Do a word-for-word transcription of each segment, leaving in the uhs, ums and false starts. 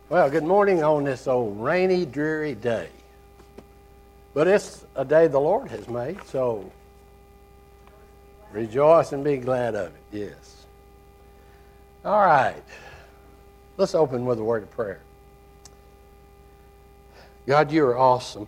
Well, good morning on this old rainy, dreary day. But it's a day the Lord has made, so rejoice and be glad of it, yes. All right, let's open with a word of prayer. God, you are awesome.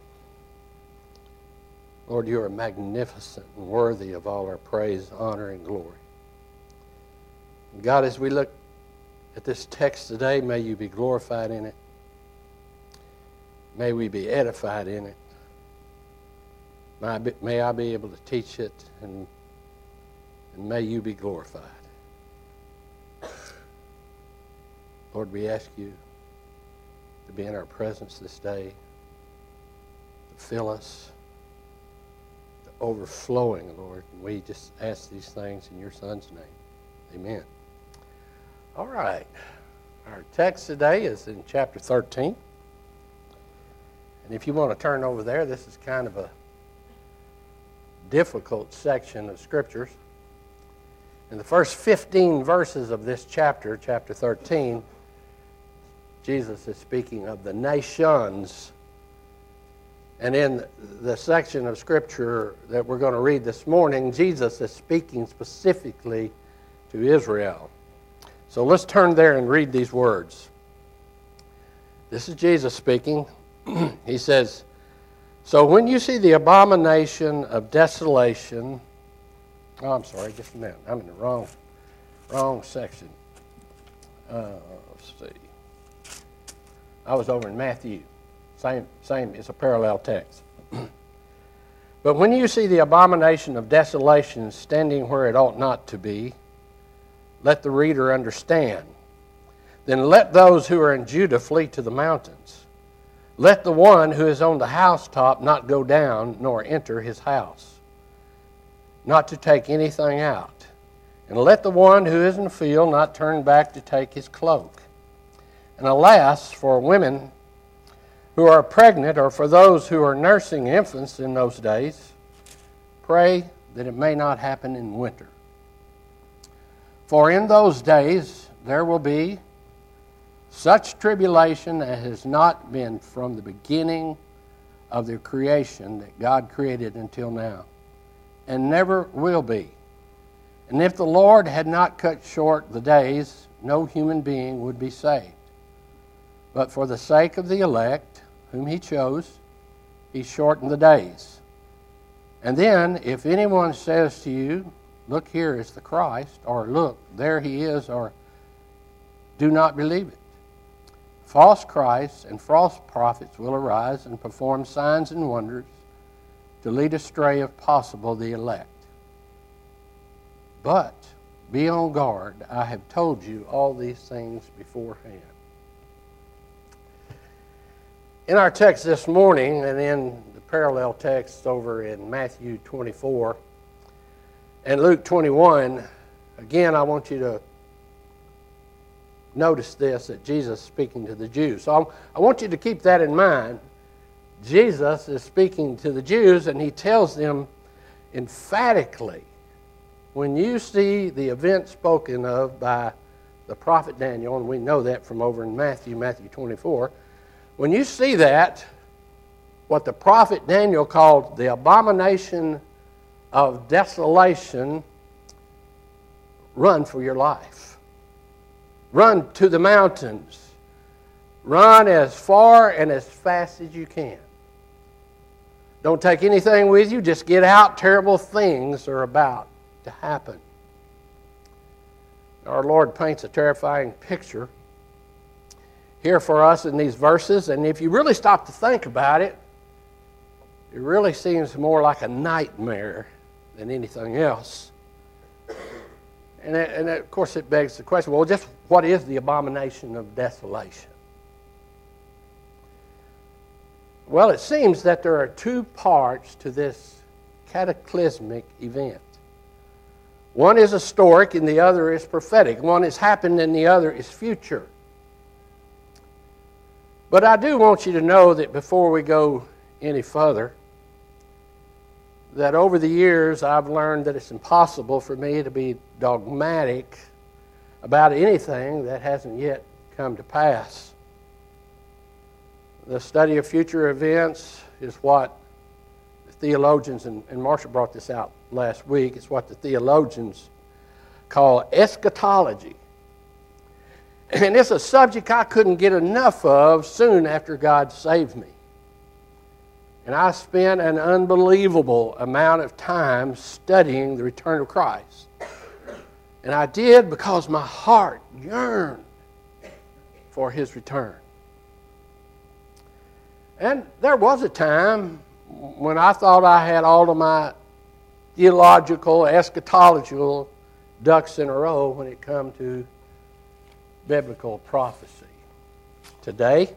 Lord, you are magnificent and worthy of all our praise, honor, and glory. God, as we look at this text today, may you be glorified in it. May we be edified in it. May I be, may I be able to teach it, and, and may you be glorified. Lord, we ask you to be in our presence this day, to fill us, to overflowing, Lord. And we just ask these things in your Son's name. Amen. All right. Our text today is in chapter thirteen. And if you want to turn over there, this is kind of a difficult section of Scriptures. In the first fifteen verses of this chapter, chapter thirteen, Jesus is speaking of the nations. And in the section of Scripture that we're going to read this morning, Jesus is speaking specifically to Israel. So let's turn there and read these words. This is Jesus speaking. He says, "So when you see the abomination of desolation," oh, I'm sorry, just a minute. I'm in the wrong, wrong section. Uh, let's see. I was over in Matthew. Same, same. It's a parallel text. "But when you see the abomination of desolation standing where it ought not to be, let the reader understand. Then let those who are in Judah flee to the mountains. Let the one who is on the housetop not go down, nor enter his house, not to take anything out. And let the one who is in the field not turn back to take his cloak. And alas, for women who are pregnant, or for those who are nursing infants in those days, pray that it may not happen in winter. For in those days there will be such tribulation as has not been from the beginning of the creation that God created until now, and never will be. And if the Lord had not cut short the days, no human being would be saved. But for the sake of the elect, whom he chose, he shortened the days. And then, if anyone says to you, 'Look, here is the Christ,' or 'Look, there he is,' or do not believe it. False Christs and false prophets will arise and perform signs and wonders to lead astray, if possible, the elect. But be on guard. I have told you all these things beforehand." In our text this morning, and in the parallel text over in Matthew twenty-four and Luke twenty-one, again, I want you to notice this, that Jesus is speaking to the Jews. So I want you to keep that in mind. Jesus is speaking to the Jews, and he tells them emphatically, when you see the event spoken of by the prophet Daniel, and we know that from over in Matthew, Matthew twenty-four, when you see that, what the prophet Daniel called the abomination of desolation, run for your life. Run to the mountains. Run as far and as fast as you can. Don't take anything with you. Just get out. Terrible things are about to happen. Our Lord paints a terrifying picture here for us in these verses. And if you really stop to think about it, it really seems more like a nightmare than anything else. And, it, and it, of course it begs the question, well, just what is the abomination of desolation? Well, it seems that there are two parts to this cataclysmic event. One is historic and the other is prophetic. One has happened and the other is future. But I do want you to know that before we go any further, that over the years I've learned that it's impossible for me to be dogmatic about anything that hasn't yet come to pass. The study of future events is what the theologians, and, and Marshall brought this out last week, it's what the theologians call eschatology. And it's a subject I couldn't get enough of soon after God saved me. And I spent an unbelievable amount of time studying the return of Christ. And I did because my heart yearned for His return. And there was a time when I thought I had all of my theological, eschatological ducks in a row when it come to biblical prophecy. Today,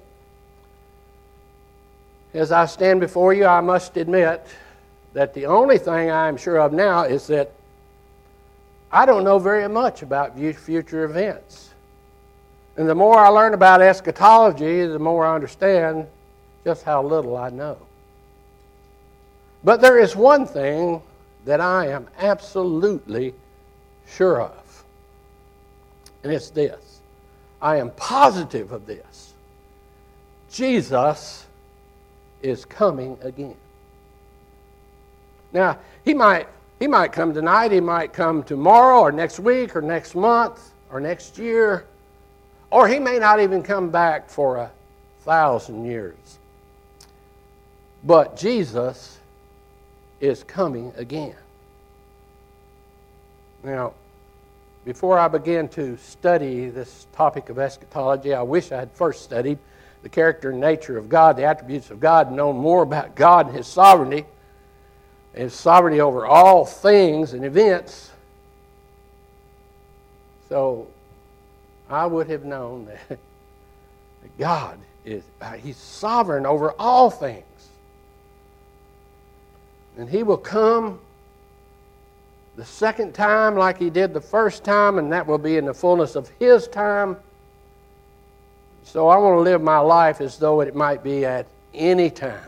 as I stand before you, I must admit that the only thing I am sure of now is that I don't know very much about future events. And the more I learn about eschatology, the more I understand just how little I know. But there is one thing that I am absolutely sure of, and it's this. I am positive of this. Jesus is coming again. Now, he might he might come tonight, he might come tomorrow or next week or next month or next year, or he may not even come back for a thousand years. But Jesus is coming again. Now, before I begin to study this topic of eschatology, I wish I had first studied the character and nature of God, the attributes of God, and known more about God and His sovereignty, His sovereignty over all things and events. So I would have known that, that God is He's sovereign over all things. And He will come the second time like He did the first time, and that will be in the fullness of His time. So I want to live my life as though it might be at any time.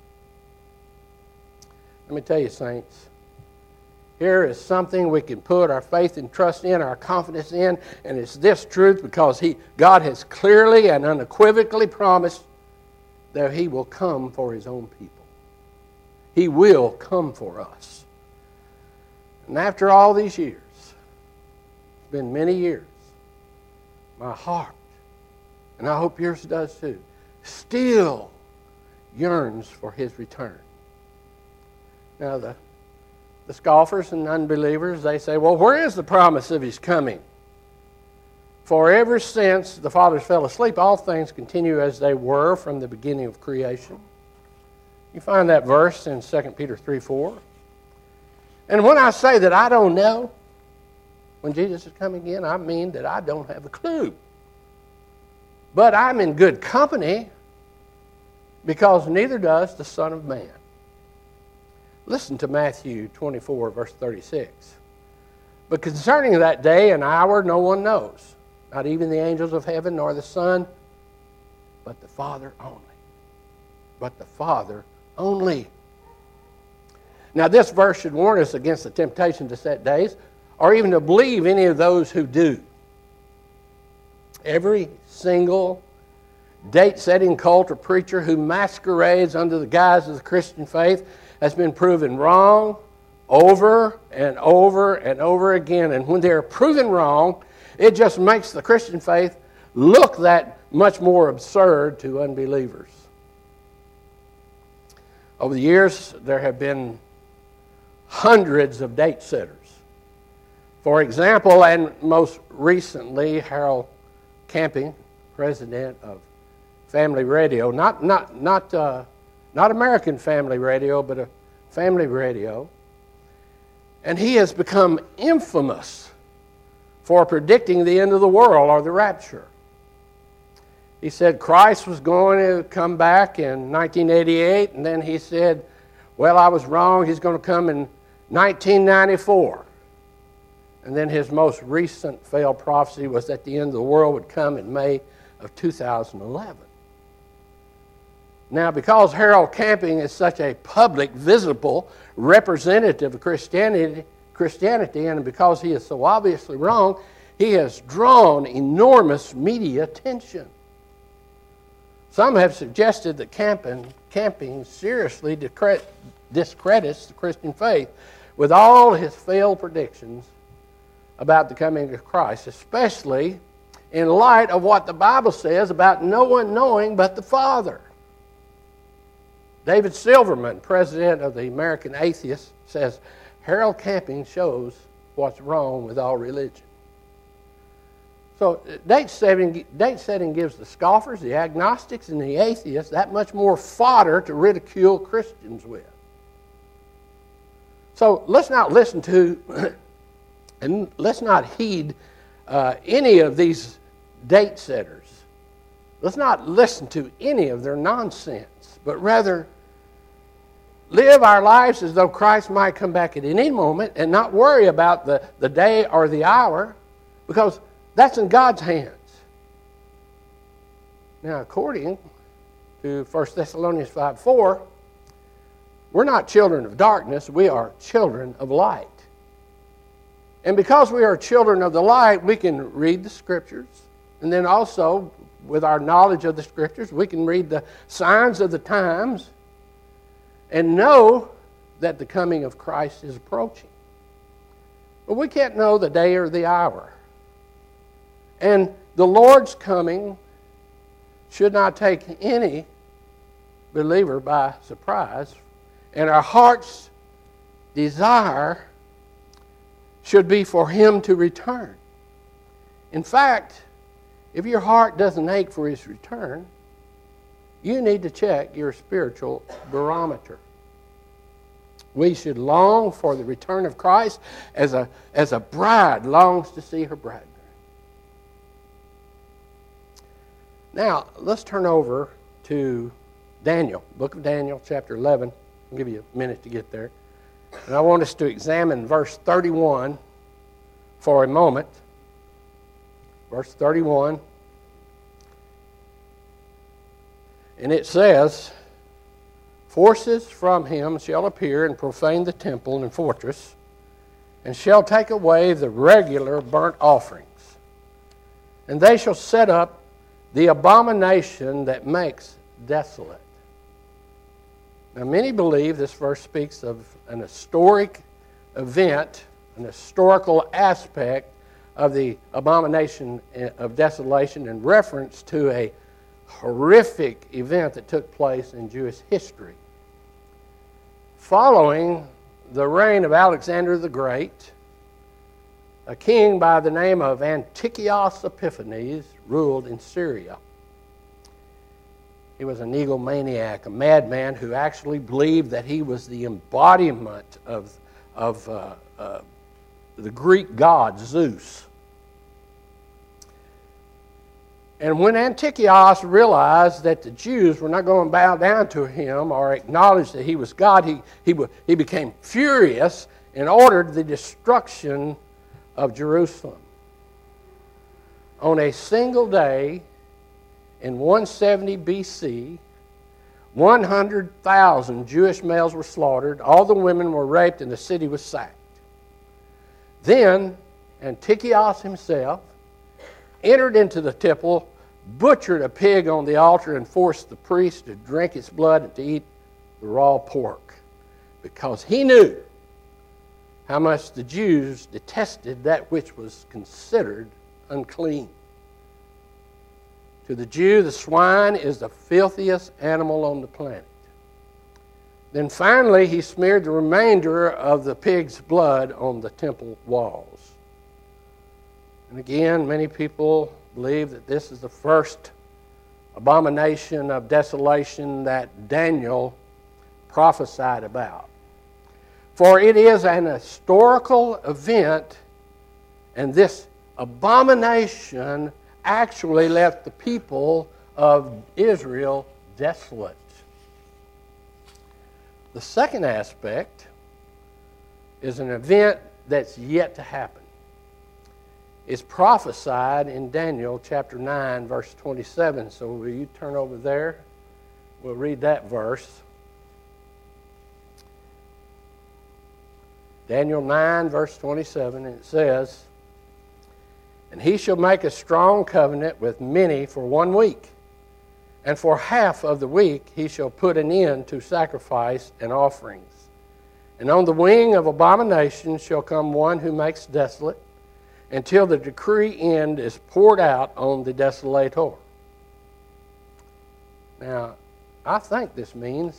Let me tell you, saints, here is something we can put our faith and trust in, our confidence in, and it's this truth because He, God has clearly and unequivocally promised that He will come for His own people. He will come for us. And after all these years, it's been many years, my heart, and I hope yours does too, still yearns for His return. Now, the, the scoffers and unbelievers, they say, well, where is the promise of His coming? For ever since the fathers fell asleep, all things continue as they were from the beginning of creation. You find that verse in Second Peter three four. And when I say that I don't know when Jesus is coming again, I mean that I don't have a clue. But I'm in good company because neither does the Son of Man. Listen to Matthew twenty-four, verse thirty-six. But concerning that day and hour no one knows, not even the angels of heaven nor the Son, but the Father only. But the Father only. Now this verse should warn us against the temptation to set days or even to believe any of those who do. Every single date-setting cult or preacher who masquerades under the guise of the Christian faith has been proven wrong over and over and over again. And when they're proven wrong, it just makes the Christian faith look that much more absurd to unbelievers. Over the years, there have been hundreds of date setters. For example, and most recently, Harold Camping, president of Family Radio, not not not uh, not American Family Radio, but a Family Radio, and he has become infamous for predicting the end of the world or the rapture. He said Christ was going to come back in nineteen eighty-eight, and then he said, well, I was wrong, He's going to come in nineteen ninety-four. And then his most recent failed prophecy was that the end of the world would come in May of two thousand eleven. Now, because Harold Camping is such a public, visible representative of Christianity, Christianity, and because he is so obviously wrong, he has drawn enormous media attention. Some have suggested that camping, camping seriously discredits the Christian faith with all his failed predictions about the coming of Christ, especially in light of what the Bible says about no one knowing but the Father. David Silverman, president of the American Atheists, says, Harold Camping shows what's wrong with all religion. So date setting, date setting gives the scoffers, the agnostics, and the atheists that much more fodder to ridicule Christians with. So let's not listen to and let's not heed uh, any of these date setters. Let's not listen to any of their nonsense, but rather live our lives as though Christ might come back at any moment and not worry about the, the day or the hour, because that's in God's hands. Now, according to First Thessalonians five four, we're not children of darkness, we are children of light. And because we are children of the light, we can read the Scriptures, and then also, with our knowledge of the Scriptures, we can read the signs of the times and know that the coming of Christ is approaching. But we can't know the day or the hour. And the Lord's coming should not take any believer by surprise. And our heart's desire should be for Him to return. In fact, if your heart doesn't ache for His return, you need to check your spiritual barometer. We should long for the return of Christ as a, as a bride longs to see her bridegroom. Now, let's turn over to Daniel, book of Daniel, chapter eleven. I'll give you a minute to get there. And I want us to examine verse thirty-one for a moment. Verse thirty-one. And it says, forces from him shall appear and profane the temple and fortress, and shall take away the regular burnt offerings. And they shall set up the abomination that makes desolate. Now, many believe this verse speaks of an historic event, an historical aspect of the abomination of desolation in reference to a horrific event that took place in Jewish history. Following the reign of Alexander the Great, a king by the name of Antiochus Epiphanes ruled in Syria. He was an egomaniac, a madman who actually believed that he was the embodiment of, of uh, uh, the Greek god Zeus. And when Antiochus realized that the Jews were not going to bow down to him or acknowledge that he was God, he, he, he became furious and ordered the destruction of Jerusalem. On a single day in one seventy B C, one hundred thousand Jewish males were slaughtered, all the women were raped, and the city was sacked. Then Antiochus himself entered into the temple, butchered a pig on the altar, and forced the priest to drink its blood and to eat the raw pork, because he knew how much the Jews detested that which was considered unclean. To the Jew, the swine is the filthiest animal on the planet. Then finally, he smeared the remainder of the pig's blood on the temple walls. And again, many people believe that this is the first abomination of desolation that Daniel prophesied about. For it is an historical event, and this abomination actually left the people of Israel desolate. The second aspect is an event that's yet to happen. It's prophesied in Daniel chapter nine, verse twenty-seven. So will you turn over there? We'll read that verse. Daniel nine, verse twenty-seven, and it says, "And he shall make a strong covenant with many for one week, And for half of the week he shall put an end to sacrifice and offerings. And on the wing of abomination shall come one who makes desolate, until the decree end is poured out on the desolator. Now, I think this means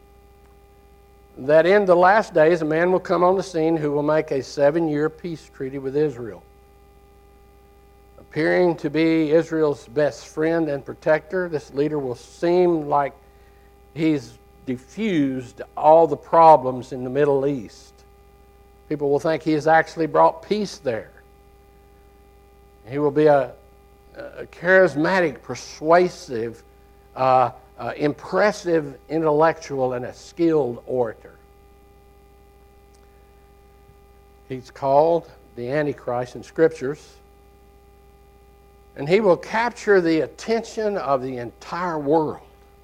that in the last days a man will come on the scene who will make a seven-year peace treaty with Israel. Appearing to be Israel's best friend and protector, this leader will seem like he's diffused all the problems in the Middle East. People will think he has actually brought peace there. He will be a, a charismatic, persuasive, uh, uh, impressive intellectual, and a skilled orator. He's called the Antichrist in Scriptures. And he will capture the attention of the entire world.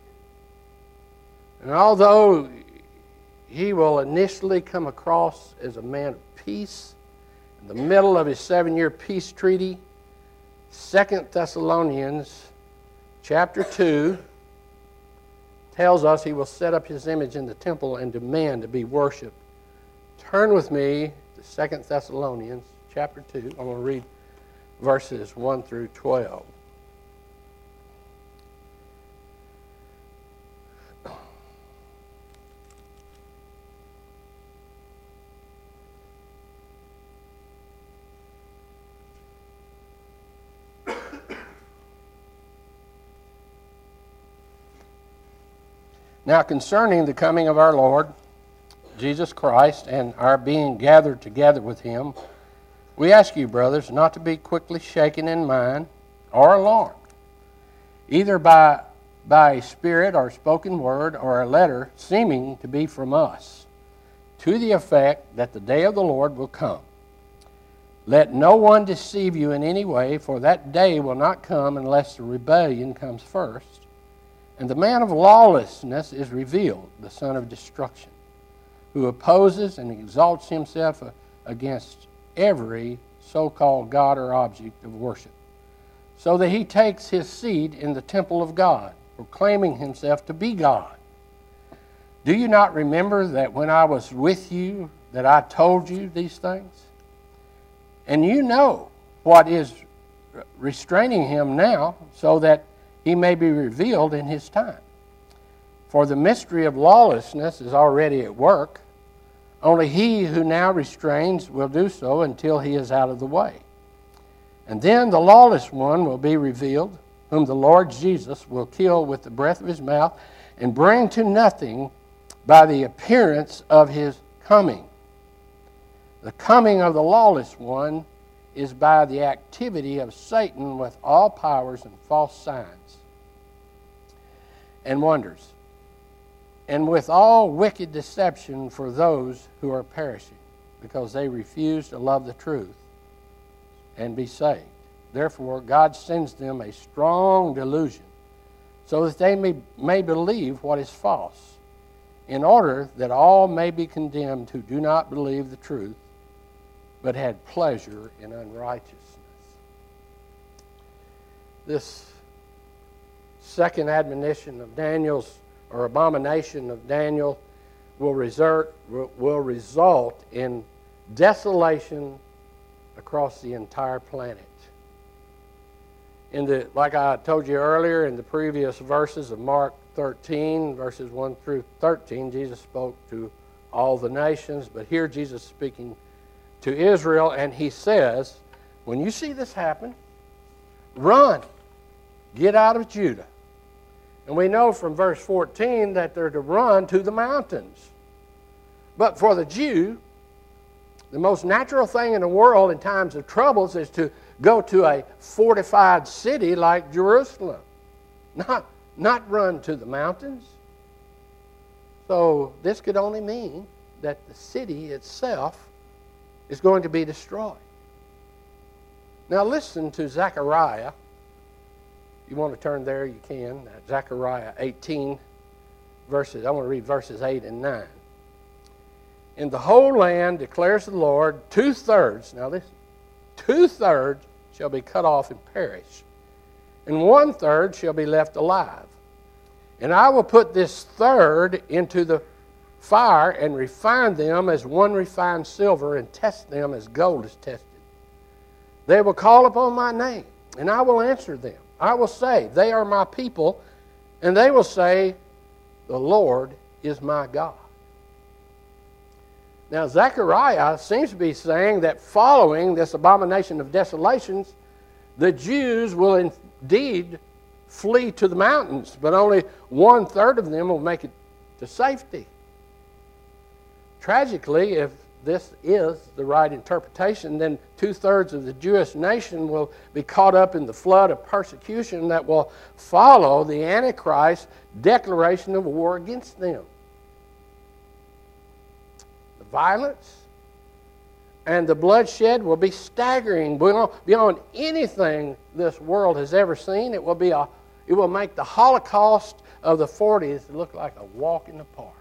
And although he will initially come across as a man of peace, in the middle of his seven-year peace treaty, Second Thessalonians chapter two tells us he will set up his image in the temple and demand to be worshipped. Turn with me to Second Thessalonians chapter two. I'm going to read verses one through twelve. Now concerning the coming of our Lord Jesus Christ and our being gathered together with him, we ask you, brothers, not to be quickly shaken in mind or alarmed, either by, by a spirit or spoken word or a letter seeming to be from us, to the effect that the day of the Lord will come. Let no one deceive you in any way, for that day will not come unless the rebellion comes first, and the man of lawlessness is revealed, the son of destruction, who opposes and exalts himself against every so-called God or object of worship, so that he takes his seat in the temple of God, proclaiming himself to be God. Do you not remember that when I was with you that I told you these things? And you know what is restraining him now, so that he may be revealed in his time. For the mystery of lawlessness is already at work. Only he who now restrains will do so until he is out of the way. And then the lawless one will be revealed, whom the Lord Jesus will kill with the breath of his mouth and bring to nothing by the appearance of his coming. The coming of the lawless one is by the activity of Satan with all powers and false signs and wonders, and with all wicked deception for those who are perishing, because they refuse to love the truth and be saved. Therefore, God sends them a strong delusion, so that they may, may believe what is false, in order that all may be condemned who do not believe the truth, but had pleasure in unrighteousness. This second admonition of Daniel's, or abomination of Daniel, will result, will result in desolation across the entire planet. In the, like I told you earlier, in the previous verses of Mark thirteen, verses one through thirteen, Jesus spoke to all the nations, but here Jesus is speaking to Israel, and he says, when you see this happen, run, get out of Judah. And we know from verse fourteen that they're to run to the mountains. But for the Jew, the most natural thing in the world in times of troubles is to go to a fortified city like Jerusalem, not, not run to the mountains. So this could only mean that the city itself is going to be destroyed. Now listen to Zechariah. You want to turn there, you can. Zechariah eighteen, verses. I want to read verses eight and nine. In the whole land, declares the Lord, two-thirds, now this, two-thirds shall be cut off and perish, and one-third shall be left alive. And I will put this third into the fire and refine them as one refines silver and test them as gold is tested. They will call upon my name, and I will answer them. I will say, they are my people, and they will say, the Lord is my God. Now, Zechariah seems to be saying that following this abomination of desolations, the Jews will indeed flee to the mountains, but only one-third of them will make it to safety. Tragically, if this is the right interpretation, then two-thirds of the Jewish nation will be caught up in the flood of persecution that will follow the Antichrist's declaration of war against them. The violence and the bloodshed will be staggering beyond anything this world has ever seen. It will be a, it will make the Holocaust of the forties look like a walk in the park.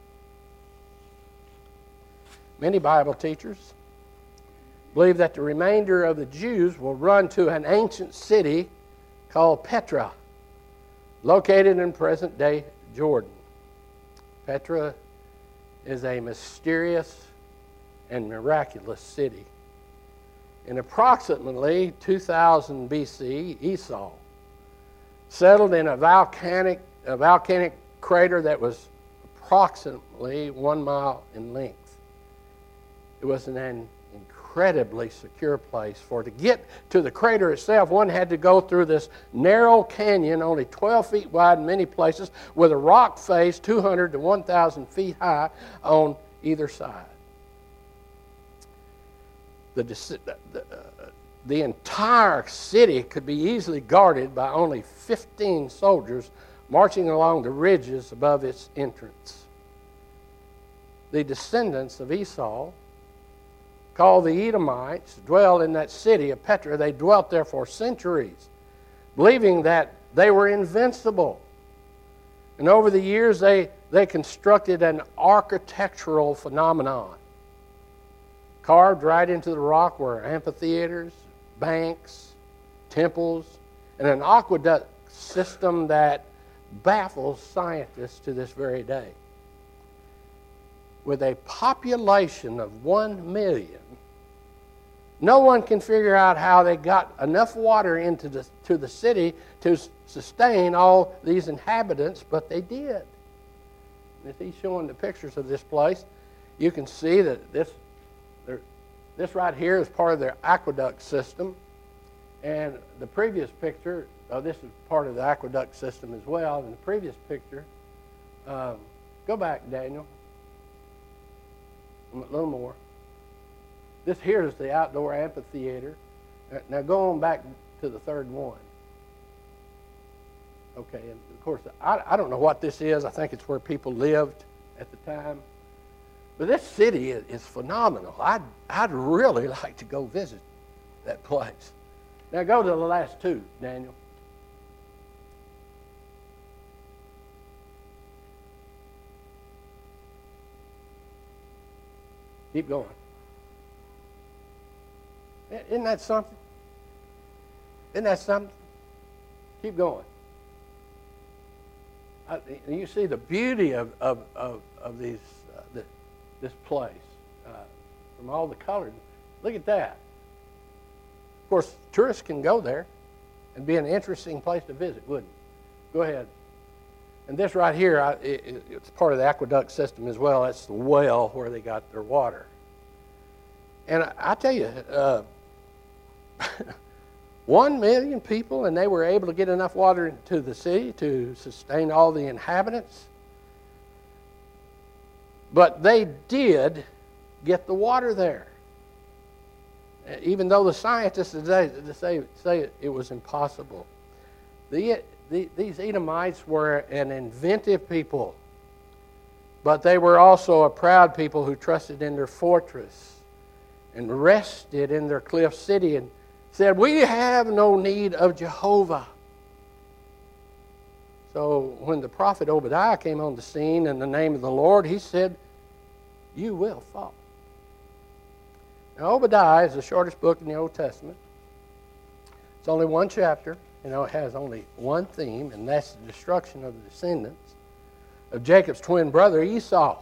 Many Bible teachers believe that the remainder of the Jews will run to an ancient city called Petra, located in present-day Jordan. Petra is a mysterious and miraculous city. In approximately two thousand B C, Esau settled in a volcanic, a volcanic crater that was approximately one mile in length. It was an incredibly secure place. For to get to the crater itself, one had to go through this narrow canyon, only twelve feet wide in many places, with a rock face two hundred to one thousand feet high on either side. The, the, uh, the entire city could be easily guarded by only fifteen soldiers marching along the ridges above its entrance. The descendants of Esau, called the Edomites, dwelled in that city of Petra. They dwelt there for centuries, believing that they were invincible. And over the years, they, they constructed an architectural phenomenon. Carved right into the rock were amphitheaters, banks, temples, and an aqueduct system that baffles scientists to this very day. With a population of one million, no one can figure out how they got enough water into the, to the city to sustain all these inhabitants, but they did. If he's showing the pictures of this place, you can see that this, this right here is part of their aqueduct system. And the previous picture, oh, this is part of the aqueduct system as well. And the previous picture, um, go back, Daniel. A little more. This here is the outdoor amphitheater. Now go on back to the third one. Okay, and of course, I, I don't know what this is. I think it's where people lived at the time. But this city is, is phenomenal. I'd, I'd really like to go visit that place. Now go to the last two, Daniel. Keep going. Isn't that something? Isn't that something? Keep going. I, you see the beauty of, of, of, of these, uh, the, this place uh, from all the colors. Look at that. Of course, tourists can go there and be an interesting place to visit, wouldn't it? Go ahead. And this right here, I, it, it's part of the aqueduct system as well. That's the well where they got their water. And I, I tell you, uh, one million people, and they were able to get enough water into the city to sustain all the inhabitants. But they did get the water there. Even though the scientists today say, say it was impossible. The, the, these Edomites were an inventive people, but they were also a proud people who trusted in their fortress and rested in their cliff city and said, "We have no need of Jehovah." So when the prophet Obadiah came on the scene in the name of the Lord, he said, "You will fall." Now, Obadiah is the shortest book in the Old Testament. It's only one chapter. you know, it has only one theme, and that's the destruction of the descendants of Jacob's twin brother Esau.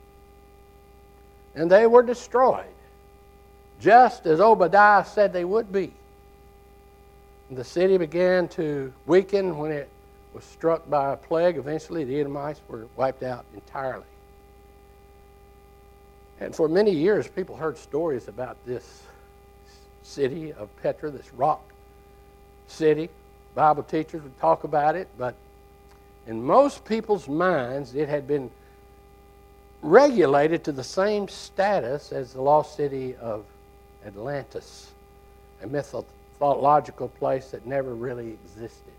And they were destroyed, just as Obadiah said they would be. The city began to weaken when it was struck by a plague. Eventually, the Edomites were wiped out entirely. And for many years, people heard stories about this city of Petra, this rock city. Bible teachers would talk about it, but in most people's minds, it had been regulated to the same status as the lost city of Atlantis, a mythological place that never really existed.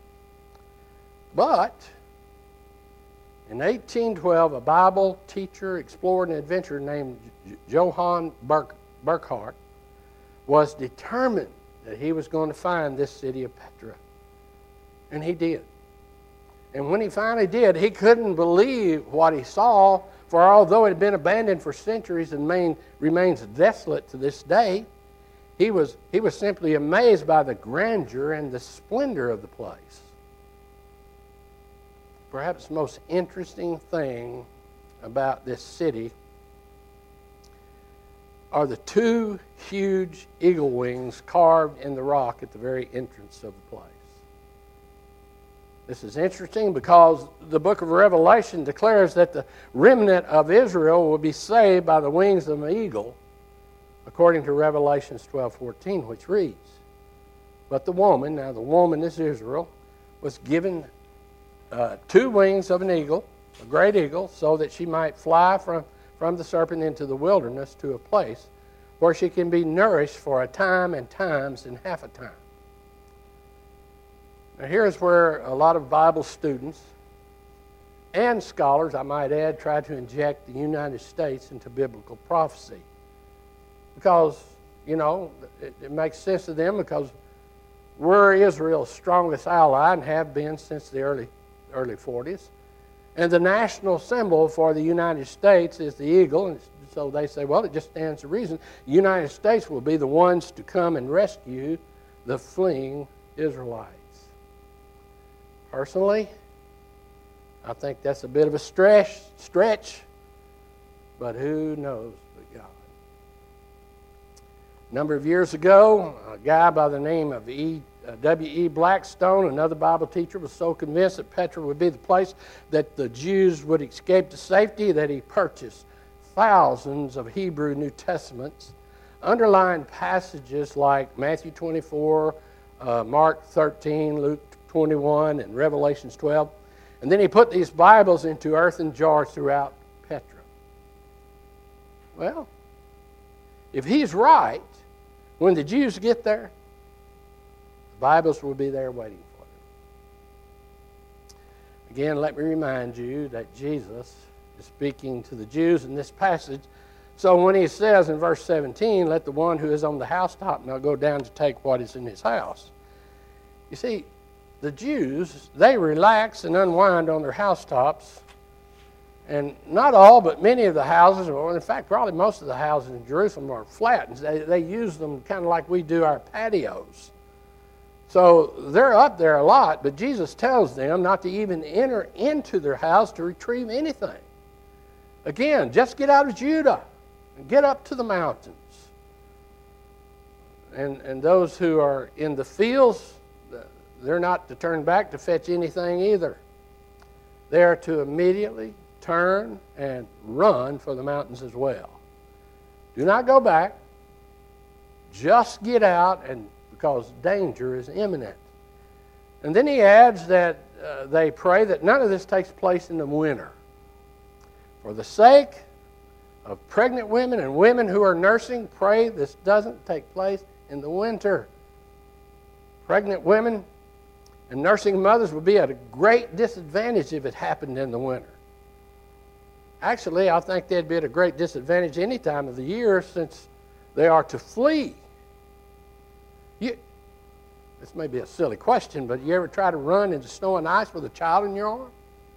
But in eighteen twelve, a Bible teacher, explorer, and adventurer named Johann Burk, Burckhardt was determined that he was going to find this city of Petra. And he did. And when he finally did, he couldn't believe what he saw, for although it had been abandoned for centuries and main, remains desolate to this day, he was, he was simply amazed by the grandeur and the splendor of the place. Perhaps the most interesting thing about this city are the two huge eagle wings carved in the rock at the very entrance of the place. This is interesting because the book of Revelation declares that the remnant of Israel will be saved by the wings of an eagle, according to Revelation twelve fourteen, which reads, "But the woman," now the woman is Israel, "was given uh, two wings of an eagle, a great eagle, so that she might fly from, from the serpent into the wilderness to a place where she can be nourished for a time and times and half a time." Now here's where a lot of Bible students and scholars, I might add, try to inject the United States into biblical prophecy. Because, you know, it, it makes sense to them because we're Israel's strongest ally and have been since the early, early forties. And the national symbol for the United States is the eagle. And so they say, well, it just stands to reason. The United States will be the ones to come and rescue the fleeing Israelites. Personally, I think that's a bit of a stretch, stretch, but who knows but God. A number of years ago, a guy by the name of E. Uh, W E Blackstone, another Bible teacher, was so convinced that Petra would be the place that the Jews would escape to safety that he purchased thousands of Hebrew New Testaments, underlined passages like Matthew twenty-four, uh, Mark thirteen, Luke twenty-one, and Revelations twelve. And then he put these Bibles into earthen jars throughout Petra. Well, if he's right, when the Jews get there, the Bibles will be there waiting for them. Again, let me remind you that Jesus is speaking to the Jews in this passage. So when he says in verse seventeen, "Let the one who is on the housetop now go down to take what is in his house." You see, the Jews, they relax and unwind on their housetops. And not all, but many of the houses, or in fact, probably most of the houses in Jerusalem are flat. And they, they use them kind of like we do our patios. So they're up there a lot, but Jesus tells them not to even enter into their house to retrieve anything. Again, just get out of Judah and get up to the mountains. And, and those who are in the fields, they're not to turn back to fetch anything either. They are to immediately turn and run for the mountains as well. Do not go back. Just get out, and because danger is imminent. And then he adds that uh, they pray that none of this takes place in the winter. For the sake of pregnant women and women who are nursing, pray this doesn't take place in the winter. Pregnant women and nursing mothers would be at a great disadvantage if it happened in the winter. Actually, I think they'd be at a great disadvantage any time of the year since they are to flee. You, this may be a silly question, but you ever try to run into snow and ice with a child in your arm?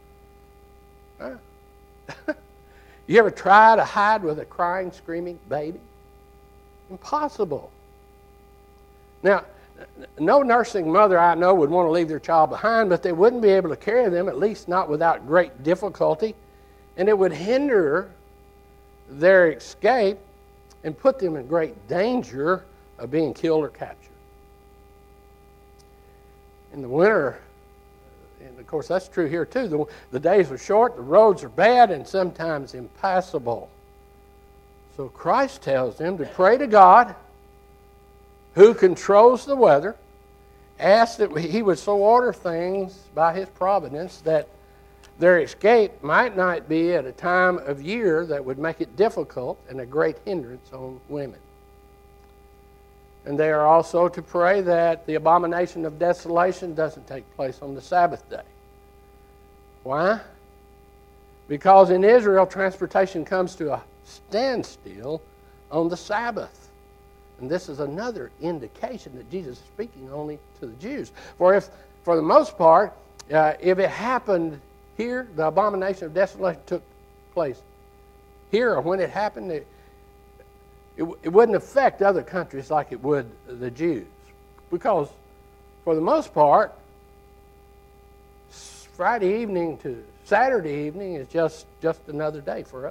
Huh? You ever try to hide with a crying, screaming baby? Impossible. Now, no nursing mother I know would want to leave their child behind, but they wouldn't be able to carry them, at least not without great difficulty, and it would hinder their escape and put them in great danger of being killed or captured. In the winter, and of course that's true here too, the, the days are short, the roads are bad, and sometimes impassable. So Christ tells them to pray to God, who controls the weather, ask that He would so order things by His providence that their escape might not be at a time of year that would make it difficult and a great hindrance on women. And they are also to pray that the abomination of desolation doesn't take place on the Sabbath day. Why? Because in Israel, transportation comes to a standstill on the Sabbath. And this is another indication that Jesus is speaking only to the Jews. For if, for the most part, uh, if it happened here, the abomination of desolation took place here, or when it happened, it, it, it wouldn't affect other countries like it would the Jews. Because for the most part, Friday evening to Saturday evening is just, just another day for us.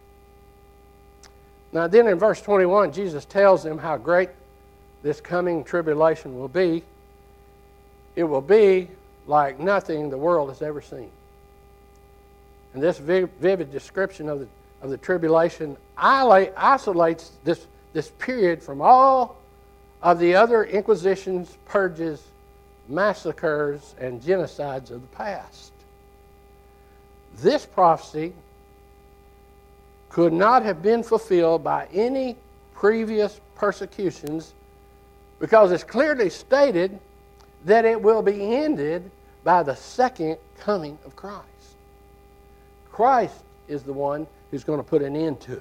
Now then in verse twenty-one, Jesus tells them how great this coming tribulation will be. It will be like nothing the world has ever seen. And this vivid description of the, of the tribulation isolates this, this period from all of the other inquisitions, purges, massacres, and genocides of the past. This prophecy could not have been fulfilled by any previous persecutions because it's clearly stated that it will be ended by the second coming of Christ. Christ is the one who's going to put an end to it.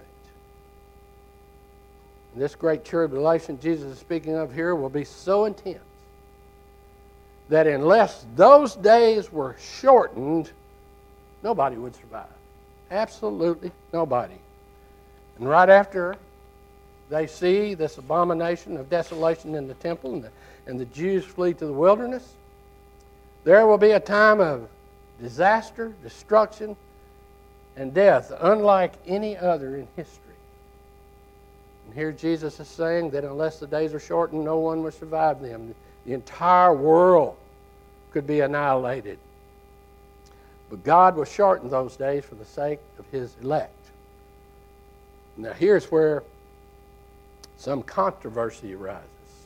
And this great tribulation Jesus is speaking of here will be so intense that unless those days were shortened, nobody would survive. Absolutely nobody. And right after they see this abomination of desolation in the temple and the, and the Jews flee to the wilderness, there will be a time of disaster, destruction, and death unlike any other in history. And here Jesus is saying that unless the days are shortened, no one will survive them. The entire world could be annihilated. But God will shorten those days for the sake of His elect. Now here's where some controversy arises.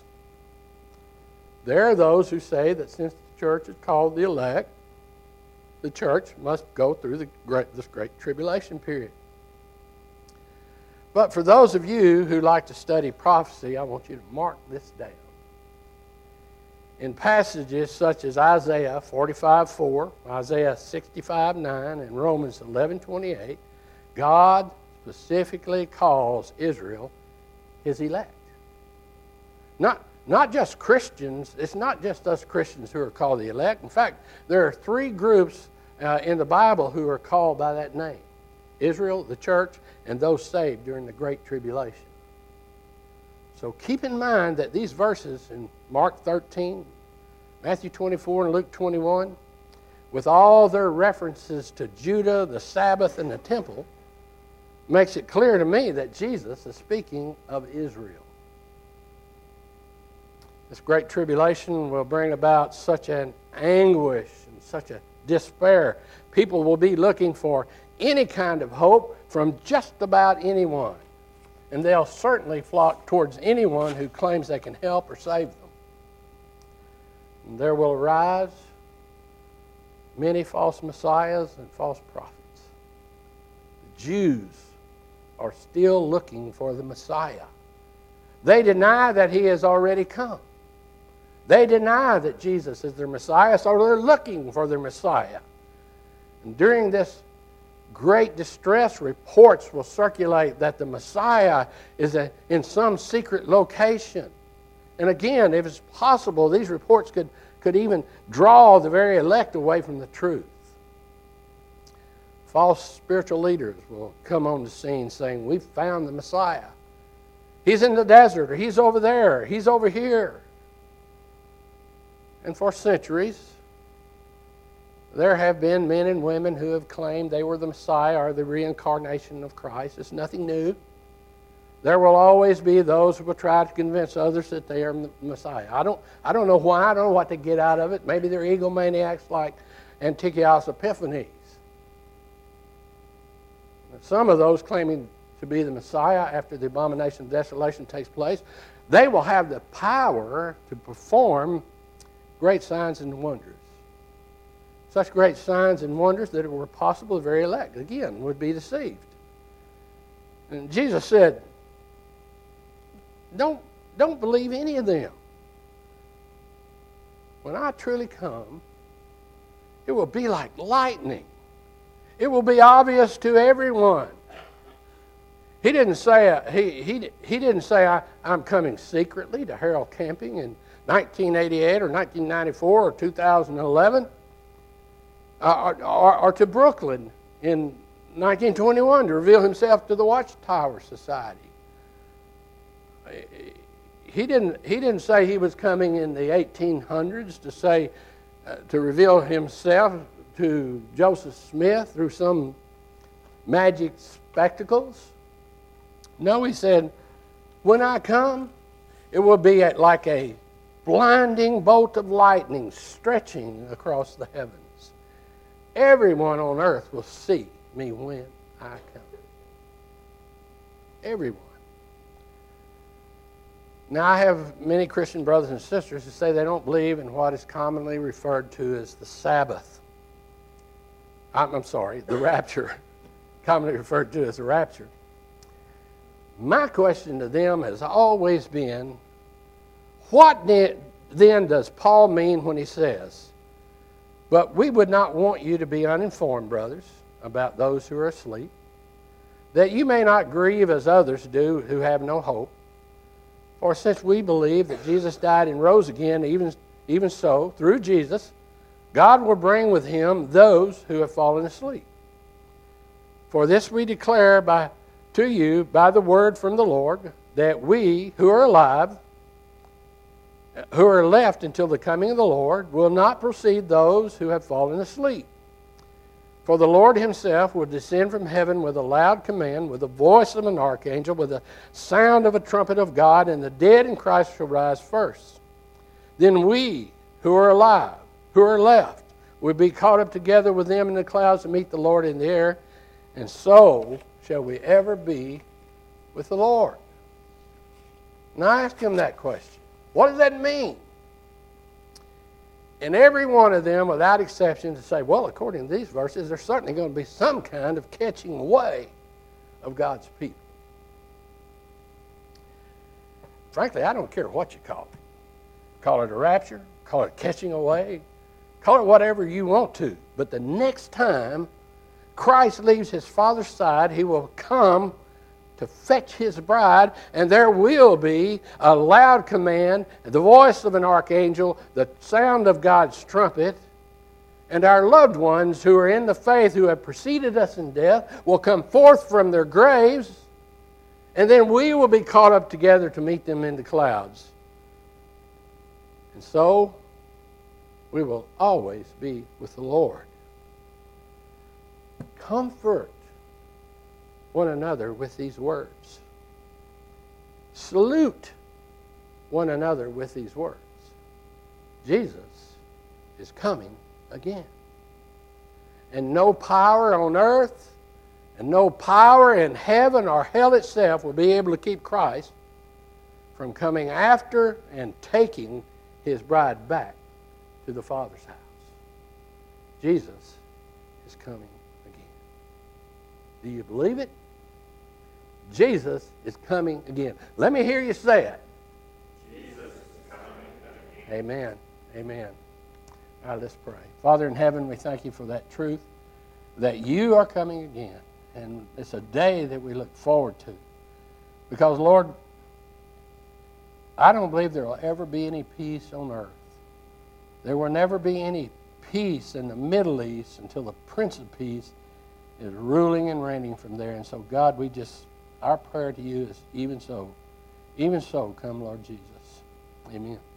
There are those who say that since the church is called the elect, the church must go through the great, this great tribulation period. But for those of you who like to study prophecy, I want you to mark this down. In passages such as Isaiah forty-five four, Isaiah sixty-five nine, and Romans eleven twenty-eight, God specifically calls Israel His elect. Not, not just Christians. It's not just us Christians who are called the elect. In fact, there are three groups uh, in the Bible who are called by that name: Israel, the church, and those saved during the Great Tribulation. So keep in mind that these verses in Mark thirteen, Matthew twenty-four, and Luke twenty-one, with all their references to Judah, the Sabbath, and the temple, makes it clear to me that Jesus is speaking of Israel. This great tribulation will bring about such an anguish and such a despair. People will be looking for any kind of hope from just about anyone. And they'll certainly flock towards anyone who claims they can help or save them. And there will arise many false messiahs and false prophets. The Jews are still looking for the Messiah. They deny that He has already come. They deny that Jesus is their Messiah, so they're looking for their Messiah. And during this great distress, reports will circulate that the Messiah is a, in some secret location. And again, if it's possible, these reports could, could even draw the very elect away from the truth. False spiritual leaders will come on the scene saying, "We've found the Messiah. He's in the desert, or He's over there, He's over here." And for centuries, there have been men and women who have claimed they were the Messiah or the reincarnation of Christ. It's nothing new. There will always be those who will try to convince others that they are the Messiah. I don't, I don't know why. I don't know what to get out of it. Maybe they're egomaniacs like Antiochus Epiphanes. Some of those claiming to be the Messiah after the abomination of desolation takes place, they will have the power to perform great signs and wonders. Such great signs and wonders that it were possible the very elect, again, would be deceived. And Jesus said, don't, don't believe any of them. When I truly come, it will be like lightning. It will be obvious to everyone. He didn't say, uh, he, he, he didn't say I, I'm coming secretly to Harold Camping in nineteen eighty-eight or nineteen ninety-four or two thousand eleven. Uh, or, or, or to Brooklyn in nineteen twenty-one to reveal himself to the Watchtower Society. He didn't, he didn't say he was coming in the eighteen hundreds to say, uh, to reveal himself to Joseph Smith through some magic spectacles. No, he said, when I come, it will be at like a blinding bolt of lightning stretching across the heavens. Everyone on earth will see me when I come. Everyone. Now, I have many Christian brothers and sisters who say they don't believe in what is commonly referred to as the Sabbath. I'm, I'm sorry, the rapture. Commonly referred to as the rapture. My question to them has always been, what then does Paul mean when he says, but we would not want you to be uninformed, brothers, about those who are asleep, that you may not grieve as others do who have no hope. For since we believe that Jesus died and rose again, even, even so, through Jesus, God will bring with him those who have fallen asleep. For this we declare by, to you by the word from the Lord, that we who are alive, who are left until the coming of the Lord, will not precede those who have fallen asleep. For the Lord himself will descend from heaven with a loud command, with the voice of an archangel, with the sound of a trumpet of God, and the dead in Christ shall rise first. Then we who are alive, who are left, will be caught up together with them in the clouds to meet the Lord in the air, and so shall we ever be with the Lord. Now I ask him that question. What does that mean? And every one of them, without exception, to say, well, according to these verses, there's certainly going to be some kind of catching away of God's people. Frankly, I don't care what you call it. Call it a rapture, call it catching away, call it whatever you want to. But the next time Christ leaves his Father's side, he will come to fetch his bride, and there will be a loud command, the voice of an archangel, the sound of God's trumpet, and our loved ones who are in the faith, who have preceded us in death, will come forth from their graves, and then we will be caught up together to meet them in the clouds. And so, we will always be with the Lord. Comfort one another with these words. Salute one another with these words. Jesus is coming again. And no power on earth and no power in heaven or hell itself will be able to keep Christ from coming after and taking his bride back to the Father's house. Jesus is coming again. Do you believe it? Jesus is coming again. Let me hear you say it. Jesus is coming again. Amen. Amen. All right, let's pray. Father in heaven, we thank you for that truth, that you are coming again. And it's a day that we look forward to. Because, Lord, I don't believe there will ever be any peace on earth. There will never be any peace in the Middle East until the Prince of Peace is ruling and reigning from there. And so, God, we just, our prayer to you is even so, even so, come, Lord Jesus. Amen.